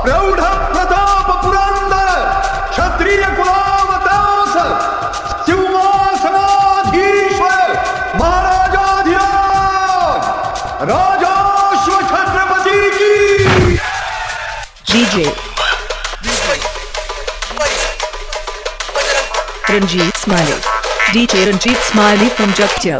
प्रौढ़ प्रताप पुरंदर क्षत्रिय कुलावतास सिंहासनाधीश्वर महाराजाधिराज राजाश्व छत्रपति की DJ Ranjit Smiley. DJ Ranjit Smiley from Jagtial.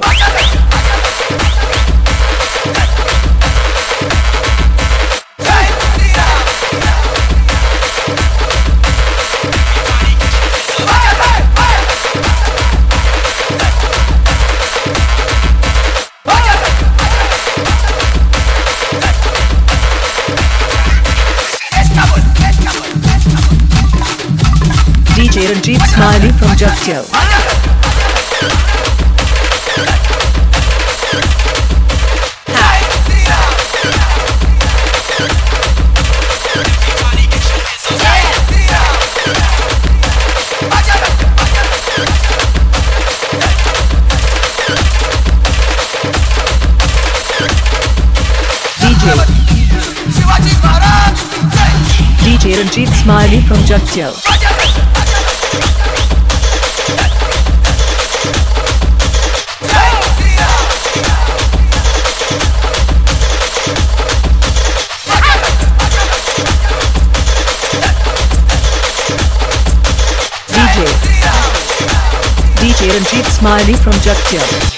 DJ Ranjit Smiley from Jagtial. DJ Ranjit Smiley from Jagtial. DJ Ranjit Smiley from Jagtial.